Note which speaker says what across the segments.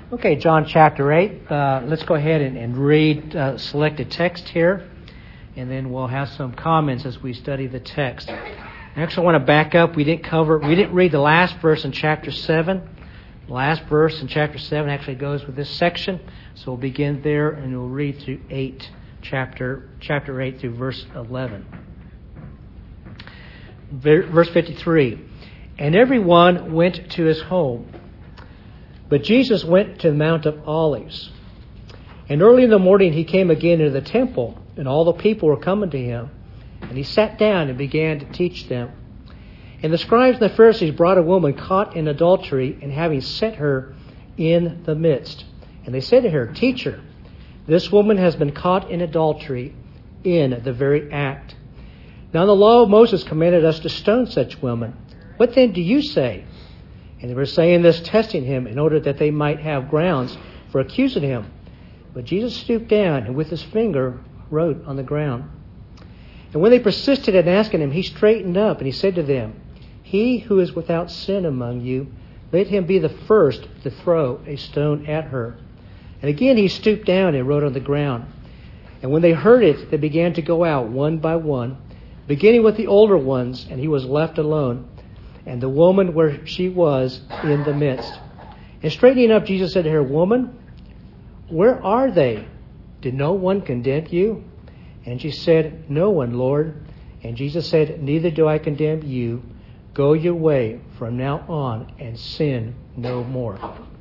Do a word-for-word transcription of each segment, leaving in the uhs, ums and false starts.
Speaker 1: Okay, John chapter eight. Uh, let's go ahead and, and read uh, selected text here, and then we'll have some comments as we study the text. I actually want to back up. We didn't cover, we didn't read the last verse in chapter seven. The last verse in chapter seven actually goes with this section, so we'll begin there and we'll read through eight, chapter chapter eight through verse eleven. Verse fifty-three. And everyone went to his home. But Jesus went to the Mount of Olives. And early in the morning he came again into the temple, and all the people were coming to him. And he sat down and began to teach them. And the scribes and the Pharisees brought a woman caught in adultery, and having set her in the midst. And they said to her, Teacher, this woman has been caught in adultery in the very act. Now the law of Moses commanded us to stone such women. What then do you say? And they were saying this, testing him, in order that they might have grounds for accusing him. But Jesus stooped down and with his finger wrote on the ground. And when they persisted in asking him, he straightened up and he said to them, He who is without sin among you, let him be the first to throw a stone at her. And again he stooped down and wrote on the ground. And when they heard it, they began to go out one by one, beginning with the older ones, and he was left alone, and the woman where she was in the midst. And straightening up, Jesus said to her, Woman, where are they? Did no one condemn you? And she said, No one, Lord. And Jesus said, Neither do I condemn you. Go your way from now on and sin no more.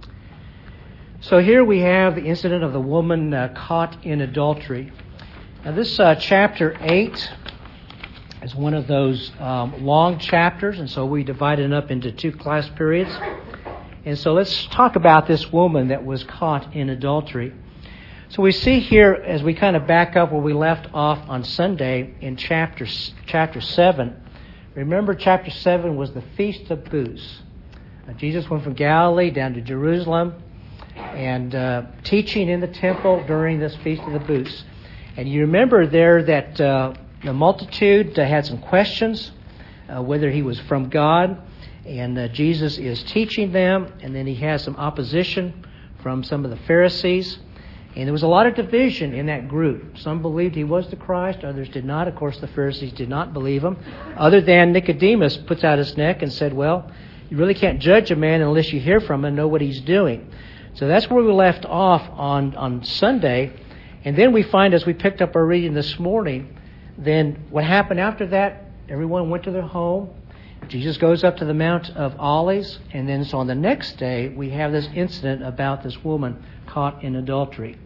Speaker 1: So here we have the incident of the woman uh, caught in adultery. Now this uh, chapter eight is one of those um, long chapters, and so we divided it up into two class periods. And so let's talk about this woman that was caught in adultery. So we see here, as we kind of back up where we left off on Sunday in chapter chapter seven. Remember, chapter seven was the Feast of Booths. Uh, Jesus went from Galilee down to Jerusalem and uh, teaching in the temple during this Feast of the Booths. And you remember there that uh, the multitude uh, had some questions, uh, whether he was from God, and uh, Jesus is teaching them, and then he has some opposition from some of the Pharisees. And there was a lot of division in that group. Some believed he was the Christ, others did not. Of course, the Pharisees did not believe him, other than Nicodemus puts out his neck and said, well, you really can't judge a man unless you hear from him and know what he's doing. So that's where we left off on, on Sunday. And then we find, as we picked up our reading this morning, then what happened after that, everyone went to their home. Jesus goes up to the Mount of Olives. And then so on the next day, we have this incident about this woman caught in adultery.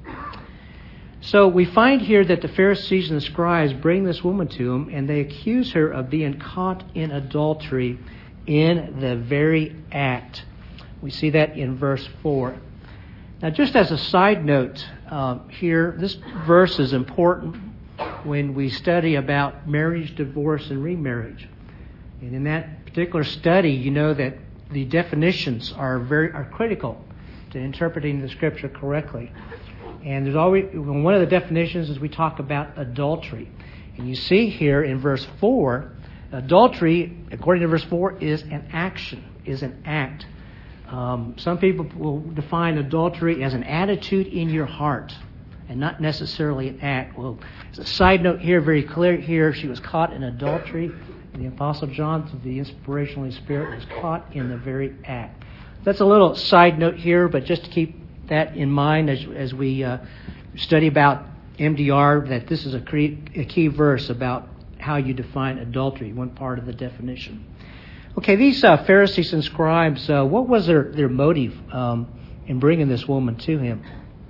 Speaker 1: So we find here that the Pharisees and the scribes bring this woman to him, and they accuse her of being caught in adultery in the very act. We see that in verse four. Now, just as a side note um, here, this verse is important when we study about marriage, divorce, and remarriage. And in that particular study, you know that the definitions are very are critical to interpreting the Scripture correctly. And there's always one of the definitions is we talk about adultery. And you see here in verse four, adultery, according to verse four, is an action, is an act. Um, some people will define adultery as an attitude in your heart and not necessarily an act. Well, as a side note here, very clear here, she was caught in adultery. And the Apostle John, through the inspiration of the Spirit, was caught in the very act. That's a little side note here, but just to keep that in mind as, as we uh, study about M D R, that this is a key, a key verse about how you define adultery, one part of the definition. Okay, these uh, Pharisees and scribes, uh, what was their, their motive um, in bringing this woman to him?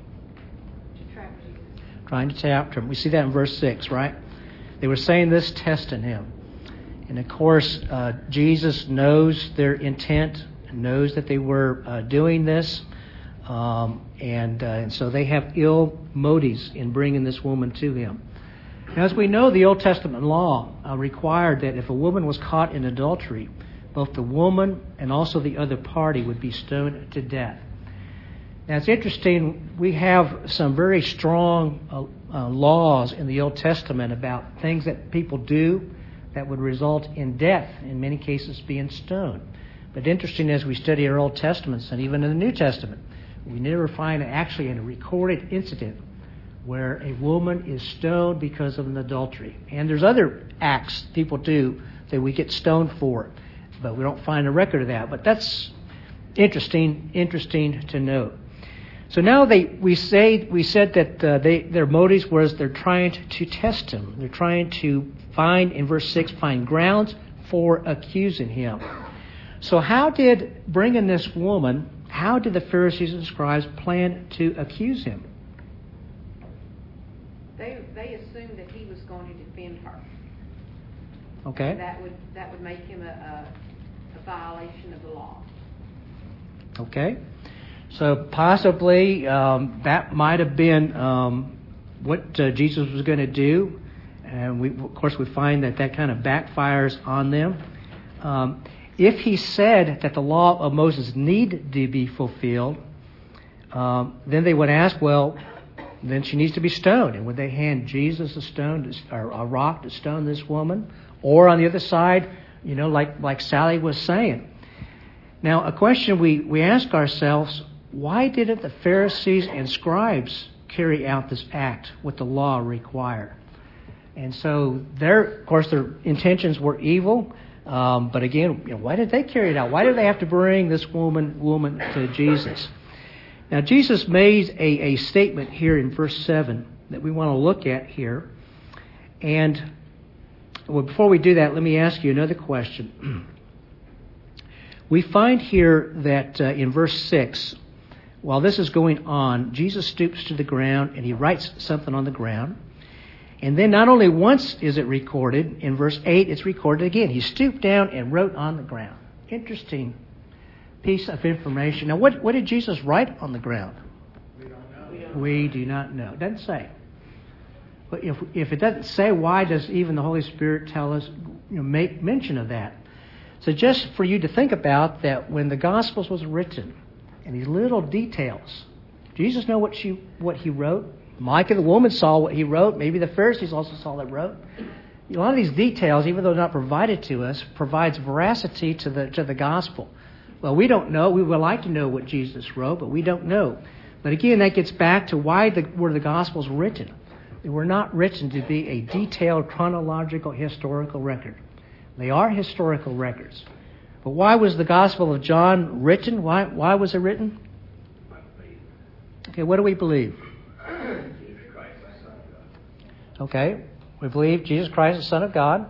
Speaker 2: To trap Jesus.
Speaker 1: Trying to trap him. We see that in verse six, right? They were saying this, testing him. And of course, uh, Jesus knows their intent, knows that they were uh, doing this. Um, and, uh, and so they have ill motives in bringing this woman to him. Now, as we know, the Old Testament law uh, required that if a woman was caught in adultery, both the woman and also the other party would be stoned to death. Now, it's interesting, we have some very strong uh, uh, laws in the Old Testament about things that people do that would result in death, in many cases being stoned. But interesting, as we study our Old Testaments and even in the New Testament, We never find actually a recorded incident where a woman is stoned because of an adultery. And there's other acts people do that we get stoned for, but we don't find a record of that. But that's interesting, interesting to note. So now they, we say, we said that uh, they, their motives was they're trying to, to test him. They're trying to find, in verse six, find grounds for accusing him. So how did, bringing this woman, how did the Pharisees and scribes plan to accuse him?
Speaker 2: They they assumed that he was going to defend her.
Speaker 1: Okay.
Speaker 2: And that would that would make him a, a, a violation of the law.
Speaker 1: Okay. So possibly um, that might have been um, what uh, Jesus was going to do. And we, of course, we find that that kind of backfires on them. Um, if he said that the law of Moses needed to be fulfilled, um, then they would ask, well, then she needs to be stoned. And would they hand Jesus a stone to, or a rock to stone this woman? Or on the other side, you know, like, like Sally was saying. Now, a question we, we ask ourselves, why didn't the Pharisees and scribes carry out this act, what the law required? And so, their, of course, their intentions were evil. Um, but again, you know, why did they carry it out? Why did they have to bring this woman woman to Jesus? Now, Jesus made a, a statement here in verse seven that we want to look at here. And well, before we do that, let me ask you another question. We find here that uh, in verse six, while this is going on, Jesus stoops to the ground and he writes something on the ground. And then not only once is it recorded, in verse eight it's recorded again. He stooped down and wrote on the ground. Interesting piece of information. Now, what, what did Jesus write on the ground?
Speaker 2: We don't know. We, don't
Speaker 1: we
Speaker 2: know.
Speaker 1: do not know. It doesn't say. But if if it doesn't say, why does even the Holy Spirit tell us, you know, make mention of that? So just for you to think about that, when the Gospels was written, and these little details, Jesus know what she what he wrote. Micah, the woman, saw what he wrote. Maybe the Pharisees also saw that wrote. A lot of these details, even though not provided to us, provides veracity to the to the Gospel. Well, we don't know. We would like to know what Jesus wrote, but we don't know. But again, that gets back to why the, were the Gospels written. They were not written to be a detailed chronological historical record. They are historical records. But why was the Gospel of John written? Why why was it written? Okay, what do we believe? Okay, we believe Jesus Christ is the Son of God.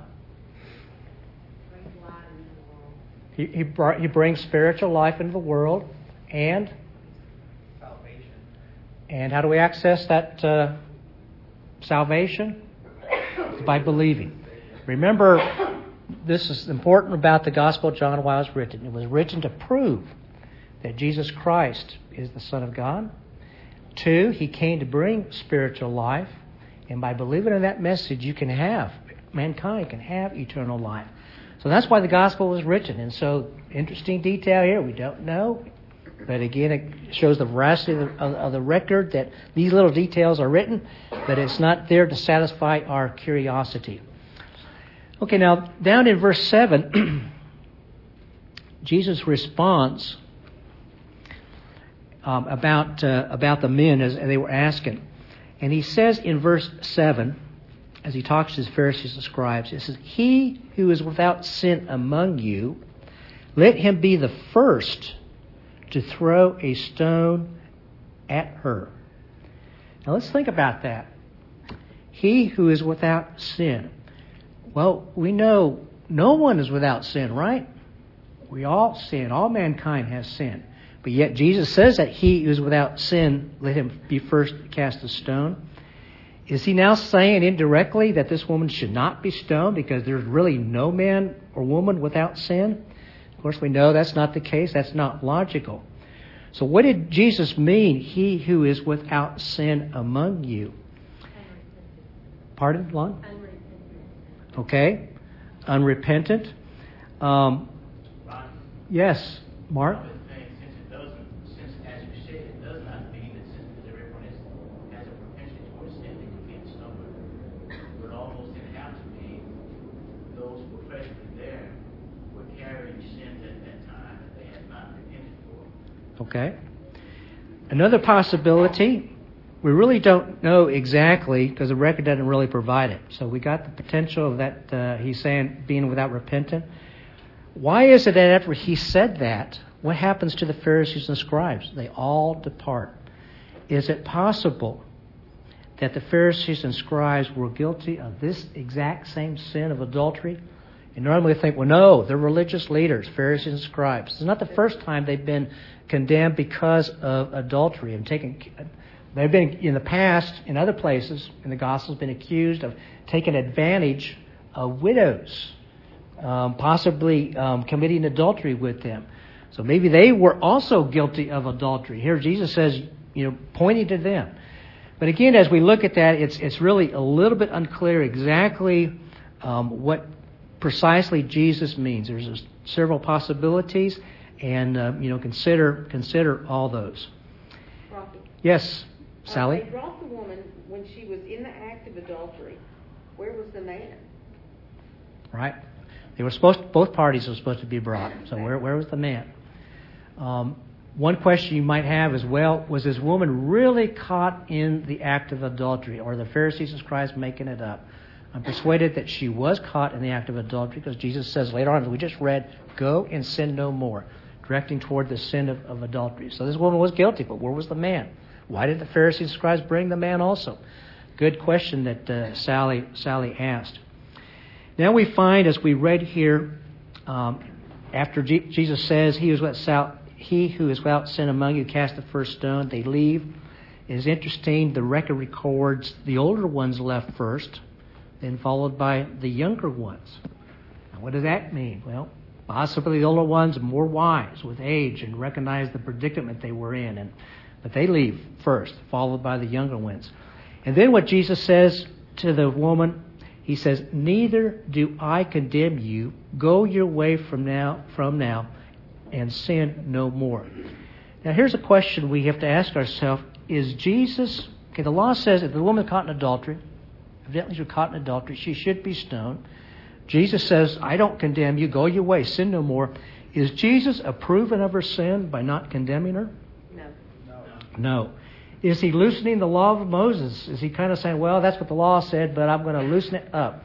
Speaker 1: He he, brought, he brings spiritual life into the world, and
Speaker 3: Salvation.
Speaker 1: And how do we access that uh, salvation? It's by believing. Remember, this is important about the Gospel of John while it was written. It was written to prove that Jesus Christ is the Son of God. Two, he came to bring spiritual life. And by believing in that message, you can have, mankind can have eternal life. So that's why the Gospel was written. And so, interesting detail here, we don't know. But again, it shows the veracity of the, of, of the record that these little details are written, but it's not there to satisfy our curiosity. Okay, now, down in verse seven, Jesus' response um, about uh, about the men as they were asking. And he says in verse seven, as he talks to his Pharisees and scribes, it says, "He who is without sin among you, let him be the first to throw a stone at her." Now let's think about that. He who is without sin. Well, we know no one is without sin, right? We all sin. All mankind has sin. But yet Jesus says that he who is without sin, let him be first to cast a stone. Is he now saying indirectly that this woman should not be stoned because there's really no man or woman without sin? Of course, we know that's not the case. That's not logical. So what did Jesus mean, he who is without sin among you? Pardon, Lon? Okay. Unrepentant. Um, yes, Mark? Okay. Another possibility, we really don't know exactly because the record doesn't really provide it. So we got the potential of that, uh, he's saying, being without repentance. Why is it that after he said that, what happens to the Pharisees and scribes? They all depart. Is it possible that the Pharisees and scribes were guilty of this exact same sin of adultery? And normally we think, well, no, they're religious leaders, Pharisees and scribes. It's not the first time they've been condemned because of adultery and taken. They've been in the past, in other places, in the Gospels, been accused of taking advantage of widows, um, possibly um, committing adultery with them. So maybe they were also guilty of adultery. Here Jesus says, you know, pointing to them. But again, as we look at that, it's it's really a little bit unclear exactly um, what precisely Jesus means. There's a, several possibilities, and uh, you know, consider consider all those.
Speaker 2: Rocky.
Speaker 1: Yes, Sally.
Speaker 2: Uh, they brought the woman when she was in the act of adultery. Where was the man?
Speaker 1: Right. They were supposed. To, both parties were supposed to be brought. So where where was the man? Um, one question you might have is, well, was this woman really caught in the act of adultery, or the Pharisees and scribes making it up? I'm persuaded that she was caught in the act of adultery because Jesus says later on, as we just read, go and sin no more, directing toward the sin of, of adultery. So this woman was guilty, but where was the man? Why did the Pharisees and scribes bring the man also? Good question that uh, Sally Sally asked. Now we find, as we read here, um, after G- Jesus says, he, is without, he who is without sin among you cast the first stone, they leave. It is interesting, the record records the older ones left first, then followed by the younger ones. Now, what does that mean? Well, possibly the older ones are more wise with age and recognize the predicament they were in, and but they leave first, followed by the younger ones. And then what Jesus says to the woman, he says, neither do I condemn you. Go your way from now, from now, and sin no more. Now here's a question we have to ask ourselves. Is Jesus, okay, the law says if the woman caught in adultery, evidently she was caught in adultery, she should be stoned. Jesus says, I don't condemn you. Go your way, sin no more. Is Jesus approving of her sin by not condemning her?
Speaker 2: No.
Speaker 3: No.
Speaker 1: No. Is he loosening the law of Moses? Is he kind of saying, well, that's what the law said, but I'm going to loosen it up?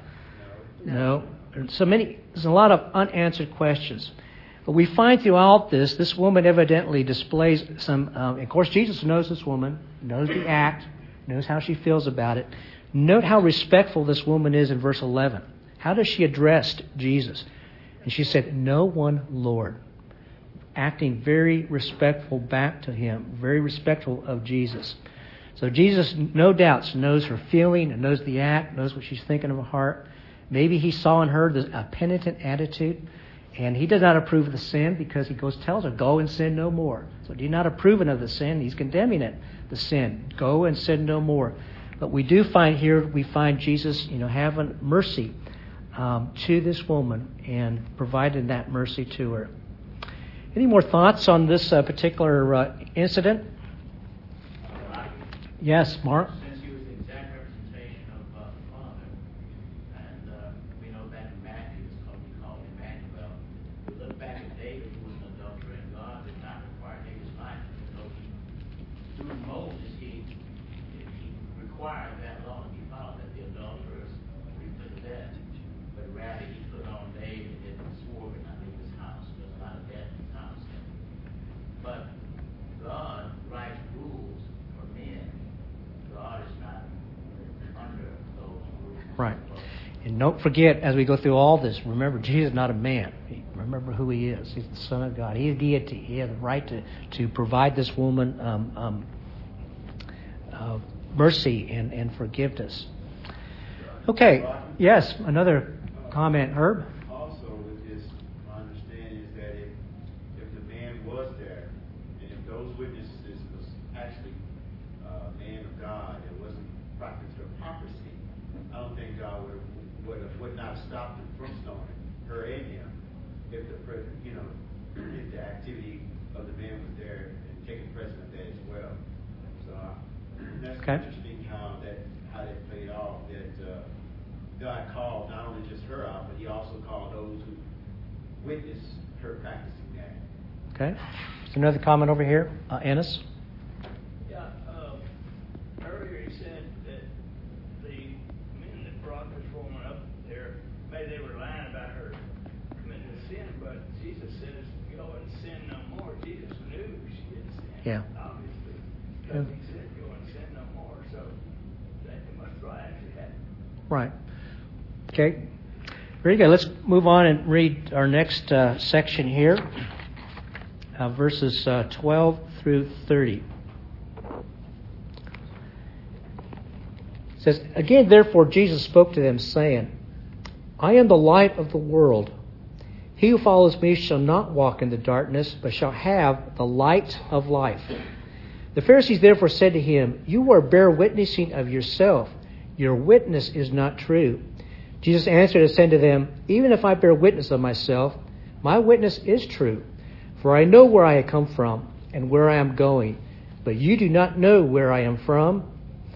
Speaker 1: No. no. So many, there's a lot of unanswered questions. But we find throughout this, this woman evidently displays some, um, of course, Jesus knows this woman, knows the act, knows how she feels about it. Note how respectful this woman is in verse eleven. How does she address Jesus? And she said, no one, Lord. Acting very respectful back to him, very respectful of Jesus. So Jesus, no doubts, knows her feeling and knows the act, knows what she's thinking of her heart. Maybe he saw in her a penitent attitude, and he does not approve of the sin because he goes tells her, go and sin no more. So he's not approving of the sin, he's condemning it, the sin. Go and sin no more. But we do find here, we find Jesus, you know, having mercy um, to this woman and providing that mercy to her. Any more thoughts on this uh, particular uh, incident? Yes, Mark?
Speaker 4: Since he was the exact representation of uh, the Father, and uh, we know that in Matthew, it's called, we call him Emmanuel. We look back at David, who was an adulterer, and God did not require David's life. So he, through Moses, he, he required that law to be followed, that the adulterers be put to death. But rather, he put on David and swore in, I think, his house. There's a lot of death in his house. But God writes rules for men. God is not under those rules.
Speaker 1: Right. And don't forget, as we go through all this, remember, Jesus is not a man. Remember who he is. He's the Son of God. He is deity. He has the right to, to provide this woman um, um, uh, mercy and, and forgiveness. Okay. Yes, another comment, Herb.
Speaker 5: Also, with this, my understanding is that if, if the man was there, and if those witnesses was actually uh, a man of God that wasn't practicing hypocrisy, I don't think God would would, would not stop them from stoning her and him if the pre- you know if the activity of the man was there and taking precedent of that as well. So uh, that's
Speaker 1: Okay.
Speaker 5: interesting how that how that played off. That uh, God called not only just her out, but he also called those who witnessed her practicing that.
Speaker 1: Okay. Is there another comment over here? Uh, Ennis?
Speaker 3: say they were lying about her committing a sin, but Jesus says, go and sin no more. Jesus knew she had sinned,
Speaker 1: Yeah.
Speaker 3: obviously. Because he said, go and sin no more. So that must well actually happen.
Speaker 1: Right. Okay. Very good. Let's move on and read our next uh, section here, uh, verses uh, twelve through thirty. It says, again, therefore, Jesus spoke to them, saying, I am the light of the world. He who follows me shall not walk in the darkness, but shall have the light of life. The Pharisees therefore said to him, you are bear witnessing of yourself. Your witness is not true. Jesus answered and said to them, even if I bear witness of myself, my witness is true. For I know where I have come from and where I am going, but you do not know where I am from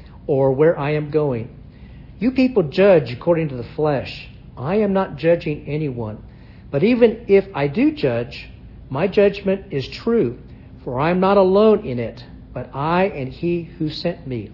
Speaker 1: or where I am going. You people judge according to the flesh. I am not judging anyone. But even if I do judge, my judgment is true, for I am not alone in it, but I and he who sent me.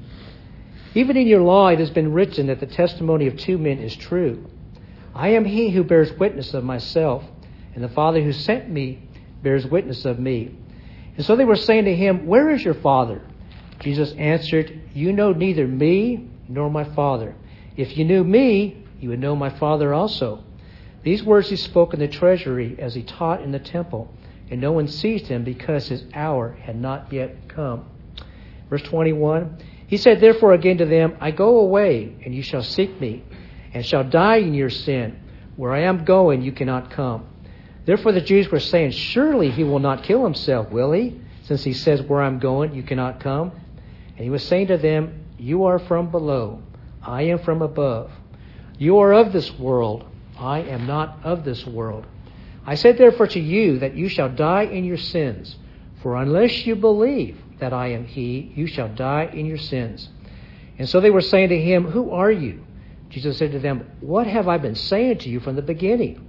Speaker 1: Even in your law it has been written that the testimony of two men is true. I am he who bears witness of myself, and the Father who sent me bears witness of me. And so they were saying to him, where is your Father? Jesus answered, you know neither me nor my Father. If you knew me, you would know my Father also. These words he spoke in the treasury as he taught in the temple, and no one seized him because his hour had not yet come. Verse twenty-one, he said therefore again to them, I go away, and you shall seek me, and shall die in your sin. Where I am going, you cannot come. Therefore the Jews were saying, surely he will not kill himself, will he? Since he says, where I am going, you cannot come. And he was saying to them, you are from below, I am from above. You are of this world, I am not of this world. I said therefore to you that you shall die in your sins. For unless you believe that I am he, you shall die in your sins. And so they were saying to him, who are you? Jesus said to them, what have I been saying to you from the beginning?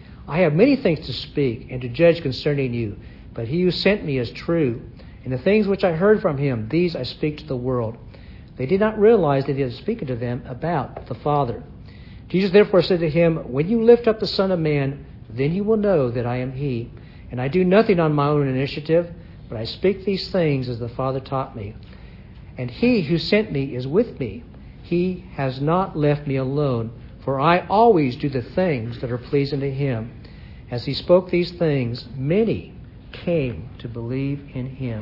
Speaker 1: I have many things to speak and to judge concerning you, but he who sent me is true. And the things which I heard from him, these I speak to the world. They did not realize that he was speaking to them about the Father. Jesus therefore said to him, when you lift up the Son of Man, then you will know that I am he. And I do nothing on my own initiative, but I speak these things as the Father taught me. And he who sent me is with me. He has not left me alone, for I always do the things that are pleasing to him. As he spoke these things, many came to believe in him.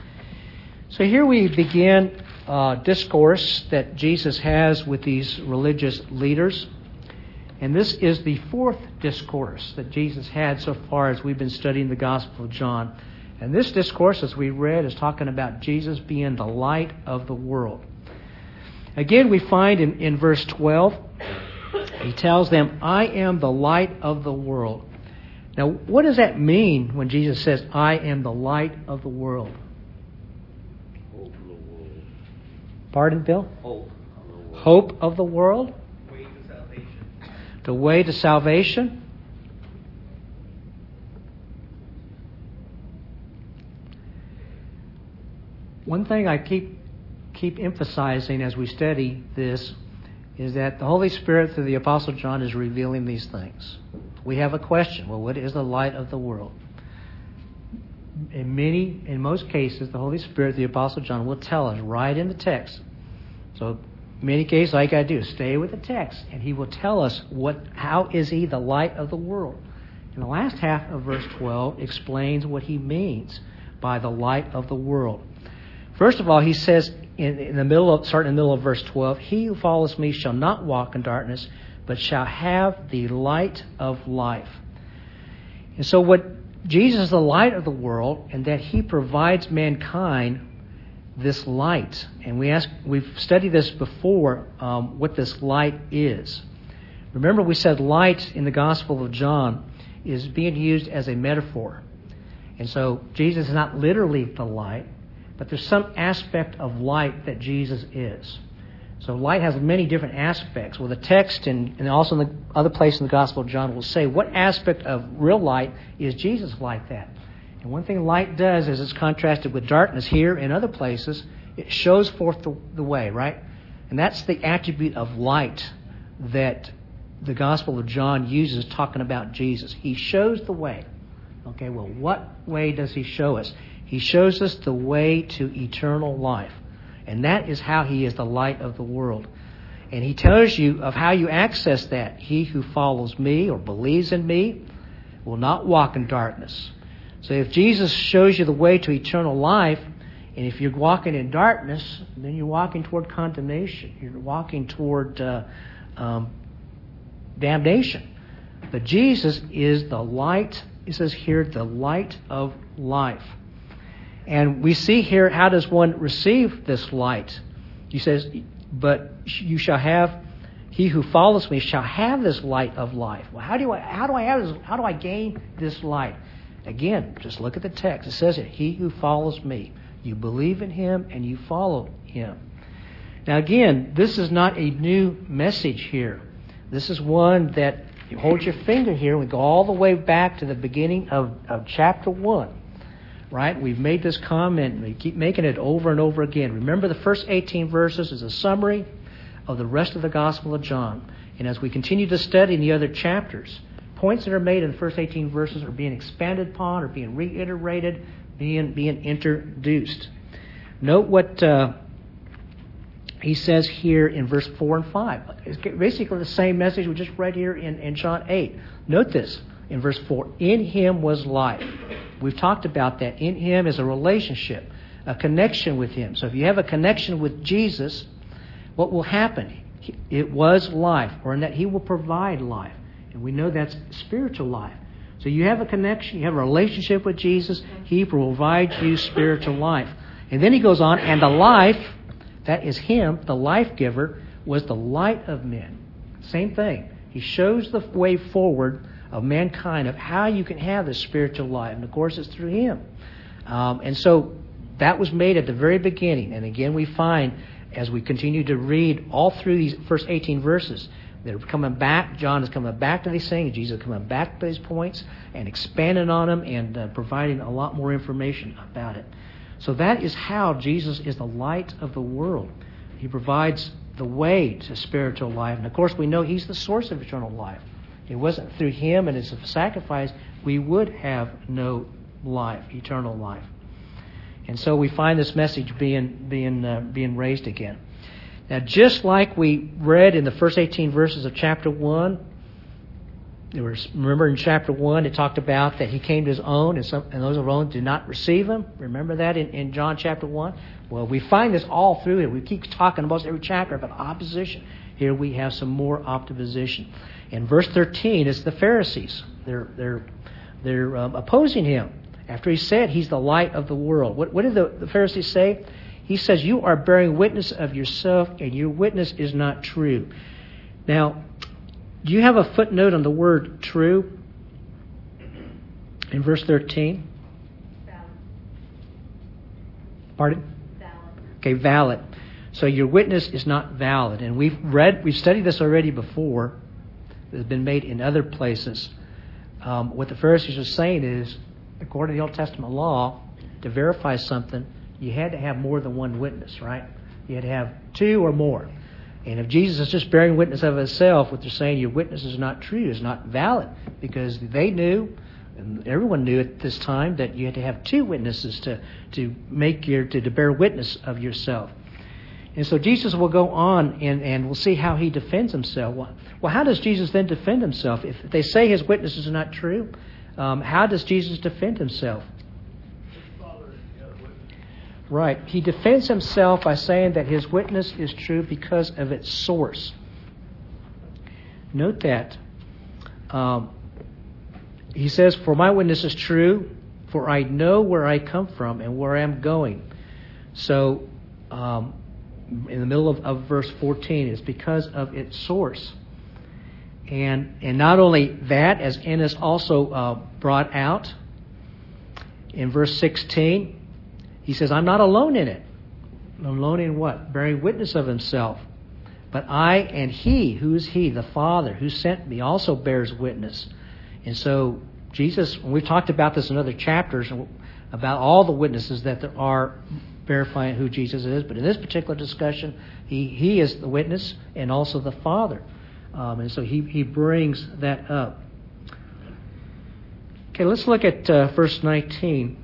Speaker 1: So here we begin a discourse that Jesus has with these religious leaders. And this is the fourth discourse that Jesus had so far as we've been studying the Gospel of John. And this discourse, as we read, is talking about Jesus being the light of the world. Again, we find in, in verse twelve, he tells them, I am the light of the world. Now, what does that mean when Jesus says, I am the light of the world?
Speaker 5: Hope of the world.
Speaker 1: Pardon, Bill?
Speaker 5: Hope of the world.
Speaker 1: Hope of the world?
Speaker 3: Way to salvation.
Speaker 1: The way to salvation? One thing I keep keep emphasizing as we study this is that the Holy Spirit through the Apostle John is revealing these things. We have a question. Well, what is the light of the world? In many, in most cases, the Holy Spirit, the Apostle John, will tell us right in the text. So, in many cases, all you got to do is stay with the text, and he will tell us what, how is he the light of the world. And the last half of verse twelve explains what he means by the light of the world. First of all, he says in, in the middle of, starting in the middle of verse twelve, he who follows me shall not walk in darkness, but shall have the light of life. And so what Jesus is the light of the world, and that he provides mankind this light. And we ask, we've studied this before, um, what this light is. Remember, we said light in the Gospel of John is being used as a metaphor. And so Jesus is not literally the light, but there's some aspect of light that Jesus is. So light has many different aspects. Well, the text and, and also in the other place in the Gospel of John will say what aspect of real light is Jesus like that. And one thing light does is it's contrasted with darkness here and other places. It shows forth the, the way, right? And that's the attribute of light that the Gospel of John uses talking about Jesus. He shows the way. Okay, well, what way does he show us? He shows us the way to eternal life. And that is how he is the light of the world. And he tells you of how you access that. He who follows me or believes in me will not walk in darkness. So if Jesus shows you the way to eternal life, and if you're walking in darkness, then you're walking toward condemnation. You're walking toward uh, um, damnation. But Jesus is the light. It says here, the light of life. And we see here, how does one receive this light? He says, but you shall have, he who follows me shall have this light of life. Well, how do I, how do I have this, how do I gain this light? Again, just look at the text. It says it, he who follows me. You believe in him and you follow him. Now again, this is not a new message here. This is one that, you hold your finger here, we go all the way back to the beginning of, of chapter one. Right? We've made this comment, and we keep making it over and over again. Remember, the first eighteen verses is a summary of the rest of the Gospel of John. And as we continue to study in the other chapters, points that are made in the first eighteen verses are being expanded upon, or being reiterated, being being introduced. Note what uh, he says here in verse four and five. It's basically the same message we just read here in, in John eight. Note this in verse four. In him was life. We've talked about that. In him is a relationship, a connection with him. So if you have a connection with Jesus, what will happen? It was life, or in that he will provide life. And we know that's spiritual life. So you have a connection, you have a relationship with Jesus, he provides you spiritual life. And then he goes on, and the life, that is him, the life giver, was the light of men. Same thing. He shows the way forward of mankind, of how you can have this spiritual life. And of course, it's through him. Um, and so that was made at the very beginning. And again, we find, as we continue to read all through these first eighteen verses, they're coming back. John is coming back to these things. Jesus is coming back to these points and expanding on them and uh, providing a lot more information about it. So that is how Jesus is the light of the world. He provides the way to spiritual life. And of course, we know he's the source of eternal life. It wasn't through him and his sacrifice we would have no life, eternal life. And so we find this message being being uh, being raised again. Now, just like we read in the first eighteen verses of chapter one, there was, remember in chapter one it talked about that he came to his own, and, some, and those of his own did not receive him. Remember that in, in John chapter one? Well, we find this all through it. We keep talking almost every chapter about opposition. Here we have some more opposition. In verse thirteen, it's the Pharisees. They're they're they're um, opposing him after he said he's the light of the world. What what did the, the Pharisees say? He says, you are bearing witness of yourself, and your witness is not true. Now, do you have a footnote on the word true in verse thirteen?
Speaker 2: Valid.
Speaker 1: Pardon?
Speaker 2: Valid.
Speaker 1: Okay, valid. So your witness is not valid. And we've read, we've studied this already before. It's been made in other places. Um, what the Pharisees are saying is, according to the Old Testament law, to verify something, you had to have more than one witness, right? You had to have two or more. And if Jesus is just bearing witness of himself, what they're saying, your witness is not true, is not valid, because they knew, and everyone knew at this time, that you had to have two witnesses to to make your to, to bear witness of yourself. And so Jesus will go on, and, and we'll see how he defends himself. Well, well, how does Jesus then defend himself? If they say his witnesses are not true, um, how does Jesus defend himself? Right. He defends himself by saying that his witness is true because of its source. Note that. Um, he says, for my witness is true, for I know where I come from and where I am going. So, um, in the middle of, of verse fourteen, it's because of its source. And and not only that, as Ennis also uh, brought out in verse sixteen, he says, I'm not alone in it. Alone in what? Bearing witness of himself. But I and he, who is he? The Father who sent me also bears witness. And so Jesus, when we've talked about this in other chapters, about all the witnesses that there are verifying who Jesus is, but in this particular discussion, he, he is the witness and also the Father Um, and so he, he brings that up. Okay, let's look at uh, verse nineteen.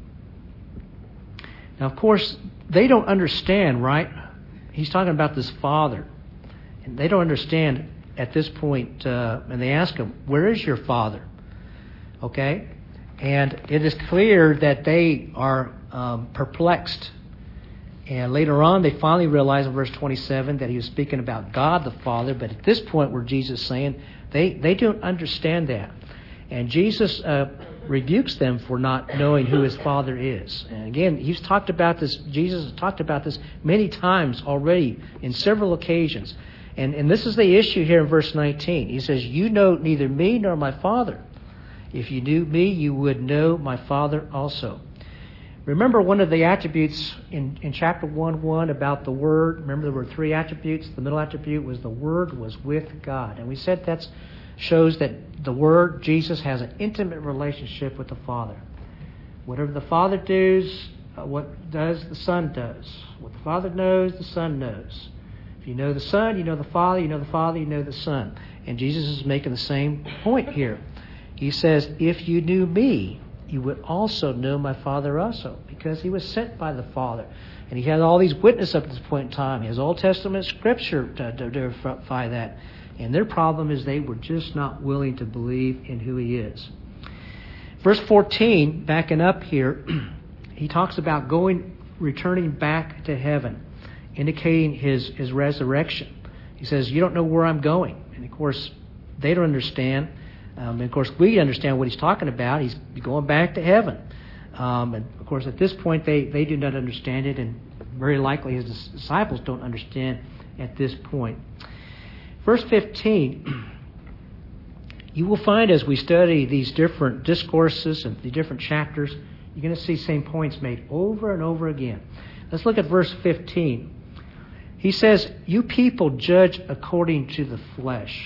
Speaker 1: Now, of course, they don't understand, right? He's talking about this father. And they don't understand at this point, uh, and they ask him, where is your father? Okay? And it is clear that they are um, perplexed. And later on, they finally realize in verse twenty-seven that he was speaking about God the Father. But at this point where Jesus is saying, they, they don't understand that. And Jesus uh, rebukes them for not knowing who his Father is. And again, he's talked about this, Jesus has talked about this many times already in several occasions. And, and this is the issue here in verse nineteen. He says, you know neither me nor my Father. If you knew me, you would know my Father also. Remember one of the attributes in, in chapter one one about the Word. Remember there were three attributes. The middle attribute was the Word was with God. And we said that shows that the Word, Jesus, has an intimate relationship with the Father. Whatever the Father does, uh, what does the Son does. What the Father knows, the Son knows. If you know the Son, you know the Father. You know the Father, you know the Son. And Jesus is making the same point here. He says, if you knew me, you would also know my Father also, because he was sent by the Father. And he had all these witnesses up to this point in time. He has Old Testament scripture to, to, to verify that. And their problem is they were just not willing to believe in who he is. Verse fourteen, backing up here, he talks about going, returning back to heaven, indicating his, his resurrection. He says, you don't know where I'm going. And of course, they don't understand. Um, and of course, we understand what he's talking about. He's going back to heaven. Um, and of course, at this point, they, they do not understand it, and very likely his disciples don't understand at this point. Verse fifteen, you will find as we study these different discourses and the different chapters, you're going to see same points made over and over again. Let's look at verse fifteen. He says, you people judge according to the flesh.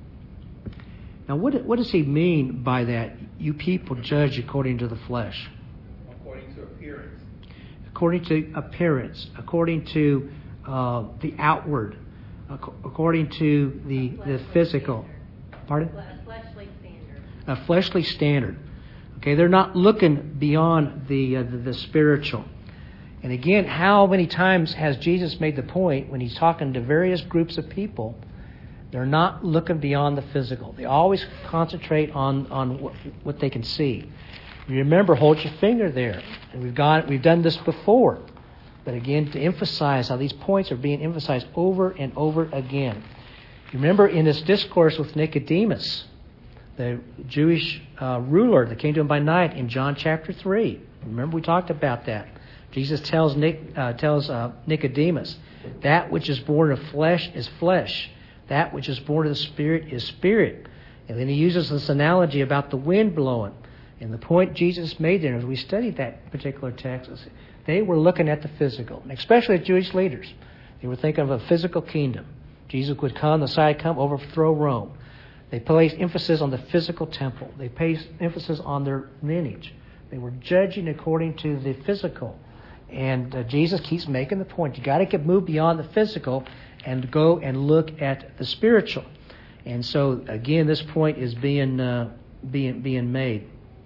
Speaker 1: Now, what, what does he mean by that? You people judge according to the flesh.
Speaker 3: According to appearance.
Speaker 1: According to appearance. According to uh, the outward. Ac- according to the, the physical. Pardon?
Speaker 2: A fleshly standard.
Speaker 1: A fleshly standard. Okay, they're not looking beyond the, uh, the the spiritual. And again, how many times has Jesus made the point when he's talking to various groups of people? They're not looking beyond the physical. They always concentrate on, on what, what they can see. Remember, hold your finger there. And we've got we've done this before. But again, to emphasize how these points are being emphasized over and over again. You remember in this discourse with Nicodemus, the Jewish uh, ruler that came to him by night in John chapter three. Remember we talked about that. Jesus tells Nick, uh, tells uh, Nicodemus, that which is born of flesh is flesh. That which is born of the Spirit is spirit. And then he uses this analogy about the wind blowing. And the point Jesus made there, as we studied that particular text, is they were looking at the physical, and especially the Jewish leaders. They were thinking of a physical kingdom. Jesus would come, the Messiah come, overthrow Rome. They placed emphasis on the physical temple. They placed emphasis on their lineage. They were judging according to the physical. And uh, Jesus keeps making the point, you got to get moved beyond the physical and go and look at the spiritual. And so, again, this point is being uh, being being made.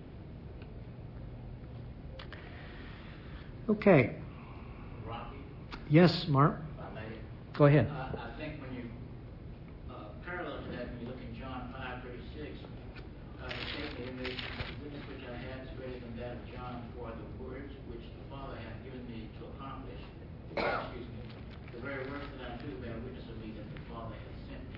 Speaker 1: Okay.
Speaker 4: Rocky,
Speaker 1: Yes, Mark?
Speaker 4: if I may.
Speaker 1: Go ahead.
Speaker 4: Uh, I think when you uh, parallel to that, when you look in John five thirty-six, uh, it says that in the witness which I have is greater than that of John, for the words which the Father hath given me to accomplish, excuse me, the very works that I do bear witness of me that the Father has sent me.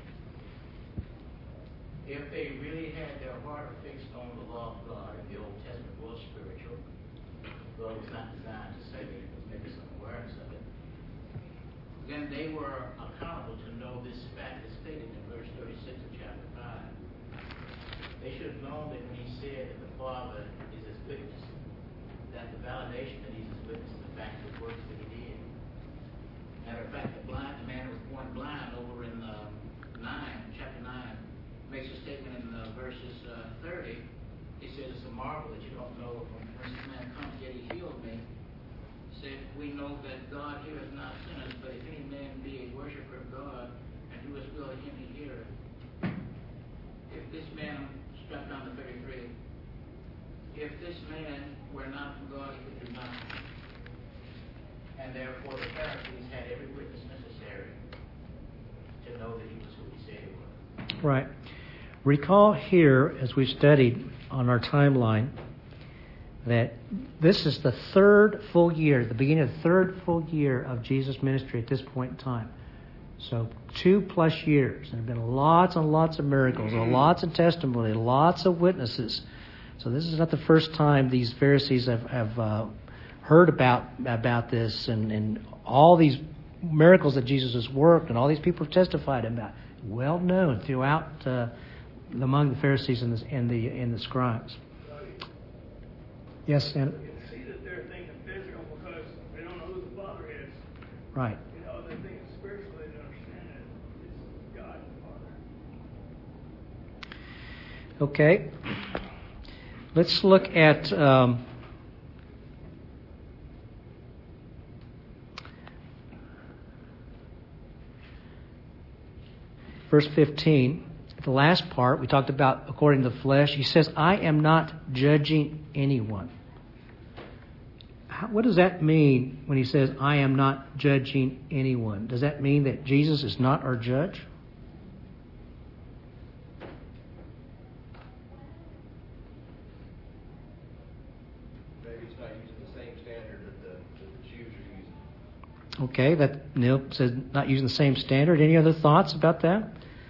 Speaker 4: If they really had their heart fixed on the law of God, if the Old Testament was spiritual, though it was not designed to save it, it was maybe some awareness of it, then they were accountable to know this fact is stated in verse thirty-six of chapter five. They should have known that when he said that the Father is his witness, that the validation that he's his witness is the fact of the works that he did. Matter of fact, the blind, the man who was born blind over in uh, nine, chapter nine, makes a statement in uh, verses uh, thirty. He says, it's a marvel that you don't know from whence this man comes, yet he healed me. Said, we know that God heareth not sinners, but if any man be a worshiper of God, and do his will in the hearer. If this man, step down to thirty-three, if this man were not from God, he could do nothing. And therefore the Pharisees had every witness necessary to know that he was who he said he was.
Speaker 1: Right. Recall here, as we've studied on our timeline, that this is the third full year, the beginning of the third full year of Jesus' ministry at this point in time. So two plus years. There have been lots and lots of miracles, lots of testimony, lots of witnesses. So this is not the first time these Pharisees have, have uh, heard about about this, and, and all these miracles that Jesus has worked and all these people have testified about. Well known throughout uh, among the Pharisees and the, and the, and the scribes. Yes, and
Speaker 3: You can see that they're thinking physical because they don't know who the Father is.
Speaker 1: right.
Speaker 3: You know, they're thinking spiritually. They understand that it's God the Father.
Speaker 1: Okay. Let's look at um, verse fifteen. The last part, we talked about according to the flesh. He says, I am not judging anyone. How, what does that mean when he says, I am not judging anyone? Does that mean that Jesus is not our judge?
Speaker 6: Maybe it's not using the same standard that the, that the Jews are using.
Speaker 1: Okay, that Neil says not using the same standard. Any other thoughts about that?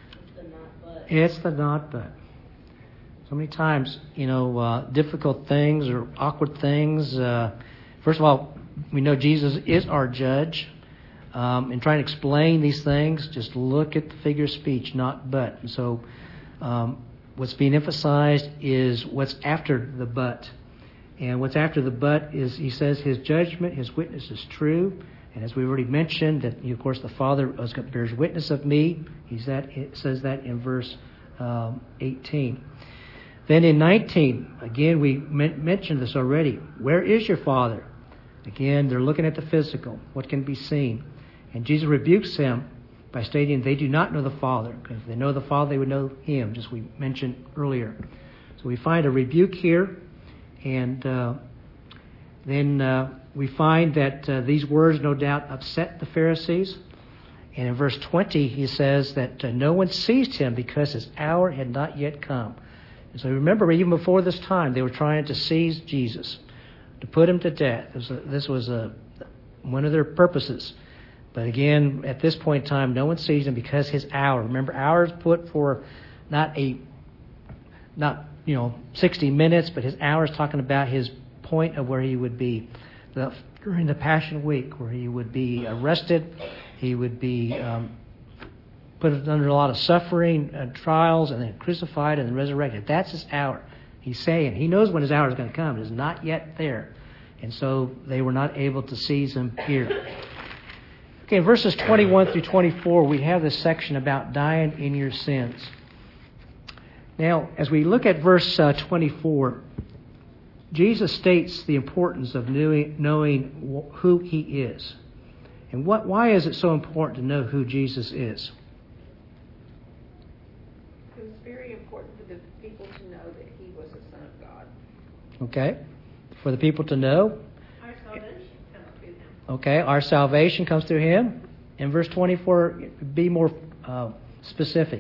Speaker 1: It's the not but. So many times, you know, uh, difficult things or awkward things. Uh, first of all, we know Jesus is our judge. Um, in trying to explain these things, just look at the figure of speech, not but. And so um, what's being emphasized is what's after the but. And what's after the but is, he says, his judgment, his witness is true. And as we already mentioned, that of course the Father bears witness of me. He's that, it says that in verse um, eighteen. Then in nineteen, again we men- mentioned this already. Where is your Father? Again, they're looking at the physical, what can be seen. And Jesus rebukes them by stating they do not know the Father. Because if they know the Father, they would know Him, just we mentioned earlier. So we find a rebuke here, and uh, then uh, we find that uh, these words no doubt upset the Pharisees. And in verse twenty, he says that uh, no one seized him because his hour had not yet come. And so remember, even before this time, they were trying to seize Jesus, to put him to death. This was, a, this was a, one of their purposes. But again, at this point in time, no one seized him because his hour. Remember, hour is put for not a, not you know, sixty minutes, but his hour is talking about his point of where he would be the, during the Passion Week, where he would be arrested. He would be um, put under a lot of suffering and trials, and then crucified and then resurrected. That's his hour. He's saying he knows when his hour is going to come. It is not yet there. And so they were not able to seize him here. Okay, in verses twenty-one through twenty-four, we have this section about dying in your sins. Now, as we look at verse uh, twenty-four, Jesus states the importance of knowing, knowing who he is. And what? Why is it so important to know who Jesus is?
Speaker 2: It was very important for the people to know that he was the Son of God.
Speaker 1: Okay. For the people to know.
Speaker 2: Our salvation comes through him.
Speaker 1: Okay. Our salvation comes through him. In verse twenty-four, be more uh, specific.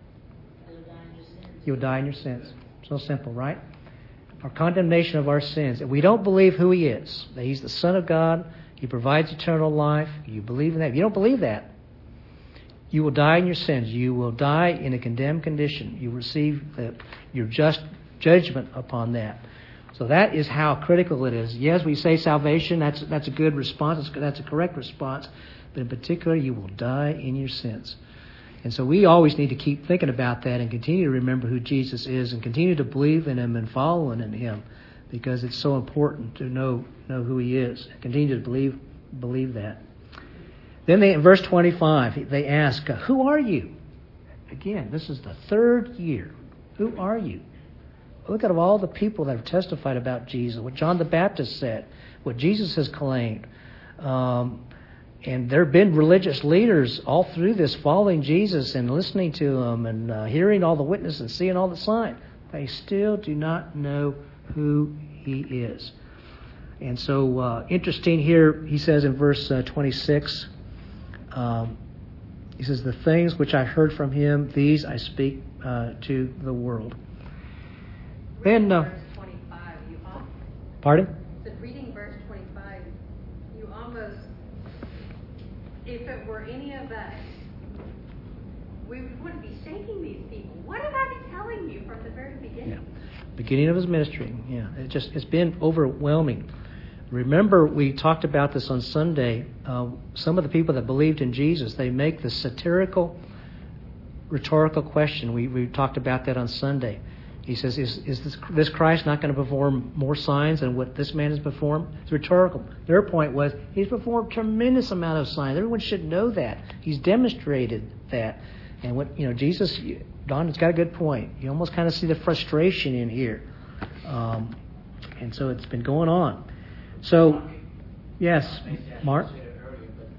Speaker 1: You'll die in your sins. So simple, right? Our condemnation of our sins. If we don't believe who he is, that he's the Son of God, he provides eternal life, you believe in that. If you don't believe that, you will die in your sins. You will die in a condemned condition. You receive the, your just judgment upon that. So that is how critical it is. Yes, we say salvation, that's that's a good response, that's a correct response, but in particular, you will die in your sins. And so we always need to keep thinking about that and continue to remember who Jesus is and continue to believe in him and follow in him, because it's so important to know know who he is. Continue to believe believe that. Then they, in verse twenty-five, they ask, who are you? Again, this is the third year. Who are you? Look at all the people that have testified about Jesus, what John the Baptist said, what Jesus has claimed. Um, and there have been religious leaders all through this following Jesus and listening to him and uh, hearing all the witnesses and seeing all the signs. They still do not know who he is. And so, uh, interesting here, he says in verse uh, twenty-six, um, he says, the things which I heard from him, these I speak uh, to the world. Then, uh,
Speaker 2: verse twenty-five, you al-
Speaker 1: pardon?
Speaker 2: so reading verse twenty-five, you almost, if it were any of us, we would be shaking these people. What have I been telling you from the very beginning?
Speaker 1: Yeah. Beginning of his ministry. Yeah, it just it's been overwhelming. Remember, we talked about this on Sunday. Uh, some of the people that believed in Jesus, they make the satirical, rhetorical question. We we talked about that on Sunday. He says, "Is is this this Christ not going to perform more signs than what this man has performed?" It's rhetorical. Their point was, he's performed tremendous amount of signs. Everyone should know that. He's demonstrated that. And what you know, Jesus, Don has got a good point. You almost kind of see the frustration in here, um, and so it's been going on. So, yes, Mark.
Speaker 4: I said it earlier, but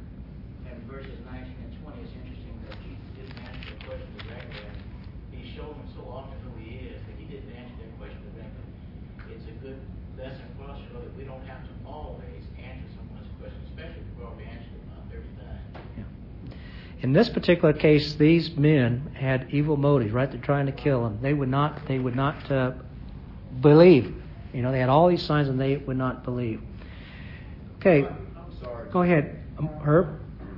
Speaker 4: in verses nineteen and twenty, it's interesting that Jesus didn't answer the question directly. He showed them so often who he is, but he didn't answer their question directly. It's a good lesson for us to know that we don't have to always answer someone's question, especially if we've already answered it about thirty times.
Speaker 1: Yeah. In this particular case, these men had evil motives, right? They're trying to kill him. They would not. They would not uh, believe. You know, they had all these signs and they would not believe. Okay.
Speaker 5: I'm sorry.
Speaker 1: Go ahead, um, Herb.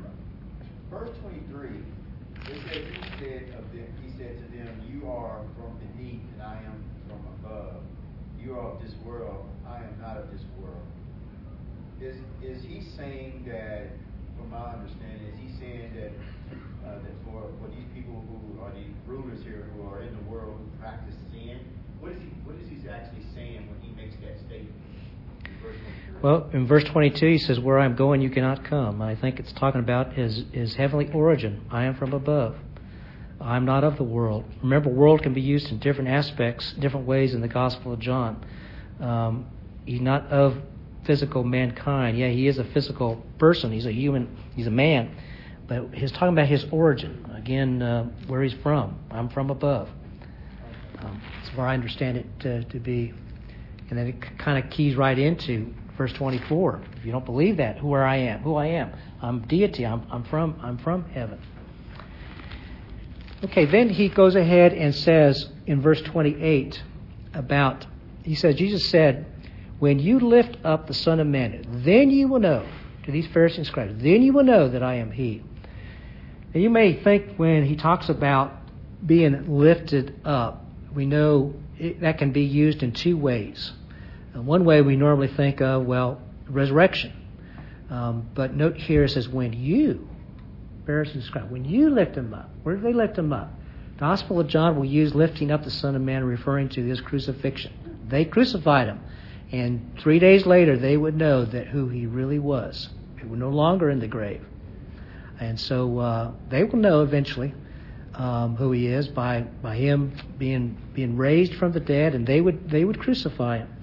Speaker 5: Verse twenty-three, it says, he said of them, he said to them, you are from beneath and I am from above. You are of this world, I am not of this world. Is is he saying that, from my understanding, is he saying that uh, that for, for these people who are these rulers here who are in the world who practice sin, what is he what is he actually saying when he makes that statement? In verse twenty-three?
Speaker 1: Well, in verse twenty-two, he says, where I'm going, you cannot come. I think it's talking about his, his heavenly origin. I am from above. I'm not of the world. Remember, world can be used in different aspects, different ways in the Gospel of John. Um, he's not of physical mankind. Yeah, he is a physical person. He's a human. He's a man. But he's talking about his origin. Again, uh, where he's from. I'm from above. Um, that's where I understand it to, to be. And then it kind of keys right into verse twenty-four. If you don't believe that, who I am, who I am, I'm deity. I'm, I'm from I'm from heaven. Okay, then he goes ahead and says in verse twenty-eight about, he says, Jesus said, when you lift up the Son of Man, then you will know, to these Pharisees and scribes, then you will know that I am he. Now you may think when he talks about being lifted up, we know it, that can be used in two ways. And one way we normally think of, well, resurrection. Um, but note here it says, when you, Pharisees and scribes, when you lift him up, where do they lift him up? The Gospel of John will use lifting up the Son of Man referring to his crucifixion. They crucified him. And three days later, they would know that who he really was. He was no longer in the grave. And so uh, they will know eventually um, who he is by by him being being raised from the dead, and they would they would crucify him.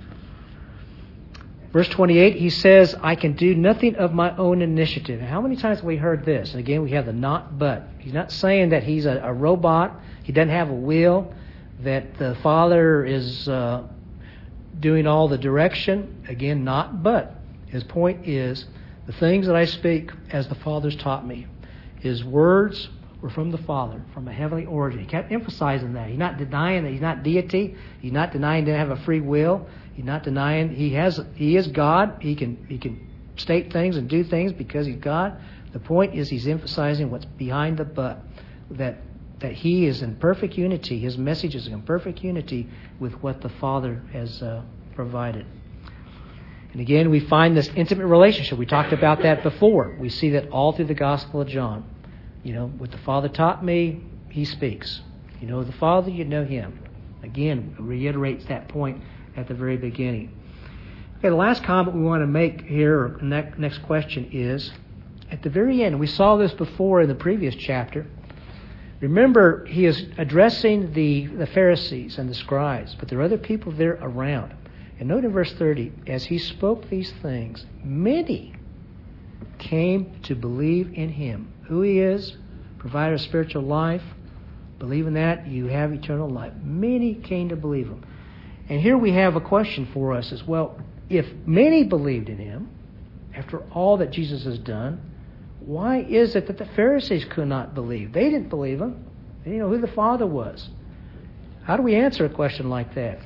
Speaker 1: Verse twenty-eight, he says, I can do nothing of my own initiative. How many times have we heard this? And again, we have the not but. He's not saying that he's a, a robot. He doesn't have a will, that the Father is uh, doing all the direction. Again, not but. His point is, the things that I speak as the Father's taught me. His words were from the Father, from a heavenly origin. He kept emphasizing that. He's not denying that he's not deity. He's not denying to have a free will. He's not denying he has. He is God. He can he can state things and do things because he's God. The point is he's emphasizing what's behind the but, that that he is in perfect unity. His message is in perfect unity with what the Father has uh, provided. And again, we find this intimate relationship. We talked about that before. We see that all through the Gospel of John. You know, what the Father taught me, he speaks. You know the Father, you know him. Again, reiterates that point at the very beginning. Okay, the last comment we want to make here, or next, next question is, at the very end, we saw this before in the previous chapter. Remember, he is addressing the, the Pharisees and the scribes, but there are other people there around. And note in verse thirty, as he spoke these things, many came to believe in him. Who he is, provider of spiritual life. Believe in that, you have eternal life. Many came to believe him. And here we have a question for us as well. If many believed in him, after all that Jesus has done, why is it that the Pharisees could not believe? They didn't believe him. They didn't know who the Father was. How do we answer a question like that?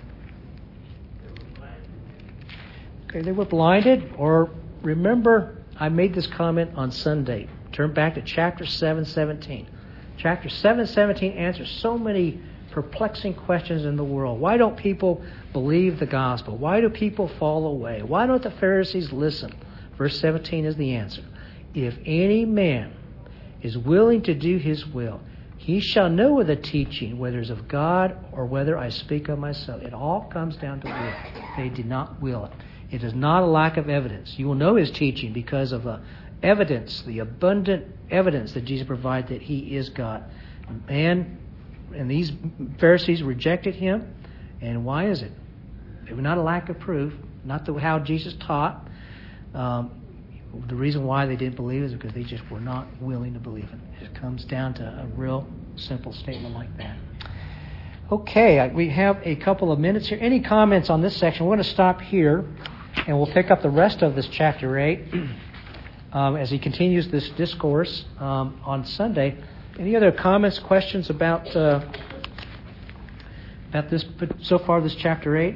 Speaker 1: Okay, they were blinded. Or remember, I made this comment on Sunday. Turn back to chapter seven seventeen. Chapter seven seventeen answers so many perplexing questions in the world. Why don't people believe the gospel? Why do people fall away? Why don't the Pharisees listen? Verse seventeen is the answer. If any man is willing to do his will, he shall know of the teaching, whether it's of God or whether I speak of myself. It all comes down to will. They did not will it. It is not a lack of evidence. You will know his teaching because of the evidence, the abundant evidence that Jesus provided that he is God. And, and these Pharisees rejected him. And why is it? It was not a lack of proof, not the, how Jesus taught. Um, the reason why they didn't believe is because they just were not willing to believe it. It comes down to a real simple statement like that. Okay, we have a couple of minutes here. Any comments on this section? We're going to stop here, and we'll pick up the rest of this chapter eight um, as he continues this discourse um, on Sunday. Any other comments, questions about uh, about this so far? This chapter eight.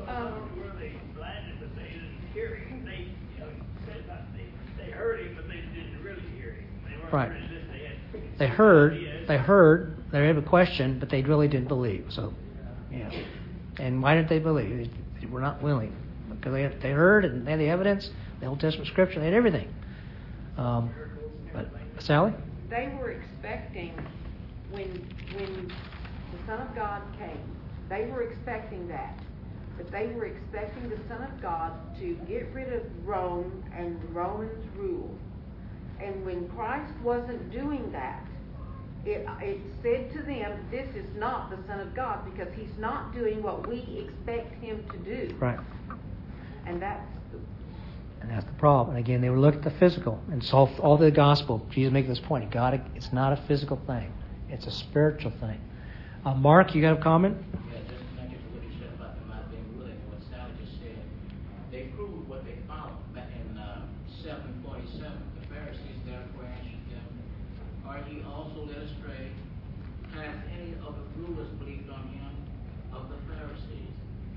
Speaker 1: Right. They heard, they heard, they had a question, but they really didn't believe. So, yeah. And why didn't they believe? They were not willing. Because they, had, they heard and they had the evidence, the Old Testament scripture, they had everything. Um, but, Sally?
Speaker 7: They were expecting, when, when the Son of God came, they were expecting that. But they were expecting the Son of God to get rid of Rome and the Romans' rule. And when Christ wasn't doing that, it, it said to them, this is not the Son of God, because he's not doing what we expect him to do.
Speaker 1: Right.
Speaker 7: And that's the,
Speaker 1: and that's the problem. And again, they were looking at the physical. And so all the gospel, Jesus making this point, God, it's not a physical thing. It's a spiritual thing. Uh, Mark, you got a comment?
Speaker 4: Yeah, just connected to what you said about them not being willing. What Sally just said, they proved what they found back in uh, seven forty-seven. Therefore answered them, are ye also led astray? Has any of the rulers believed on him? Of the Pharisees?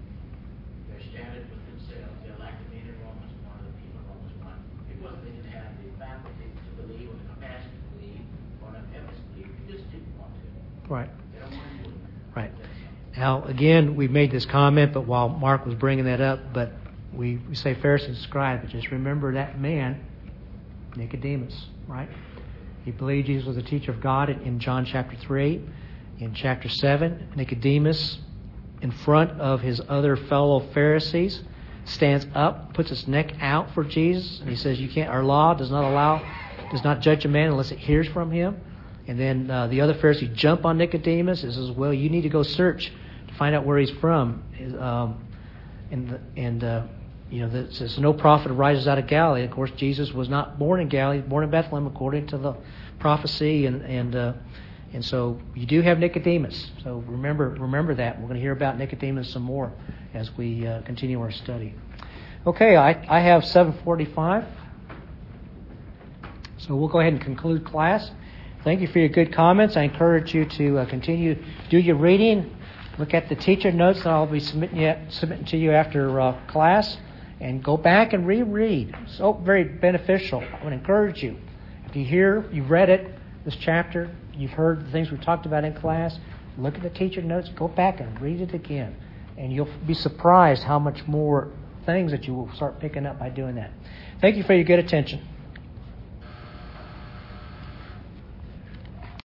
Speaker 4: Their standard with themselves. They're like the men in Romans one, the people in Romans one. Because they didn't have the faculty to believe or the capacity to believe or the evidence to believe. They just didn't want to.
Speaker 1: Right.
Speaker 4: They don't want to do it.
Speaker 1: Right. Now, again, we've made this comment, but while Mark was bringing that up, but we, we say Pharisees and scribes, but just remember that man, Nicodemus, right? He believed Jesus was the teacher of God in, in John chapter three. In chapter seven, Nicodemus, in front of his other fellow Pharisees, stands up, puts his neck out for Jesus, and he says, "You can't. Our law does not allow, does not judge a man unless it hears from him." And then uh, the other Pharisees jump on Nicodemus and says, "Well, you need to go search to find out where he's from." Um, and the, and uh, You know, it says no prophet rises out of Galilee. Of course, Jesus was not born in Galilee; he was born in Bethlehem, according to the prophecy. And and uh, and so you do have Nicodemus. So remember remember that. We're going to hear about Nicodemus some more as we uh, continue our study. Okay, I I have seven forty-five. So we'll go ahead and conclude class. Thank you for your good comments. I encourage you to uh, continue do your reading. Look at the teacher notes that I'll be submitting, you, submitting to you after uh, class. And go back and reread. So very beneficial. I would encourage you. If you hear, you've read it, this chapter, you've heard the things we've talked about in class, look at the teacher notes, go back and read it again. And you'll be surprised how much more things that you will start picking up by doing that. Thank you for your good attention.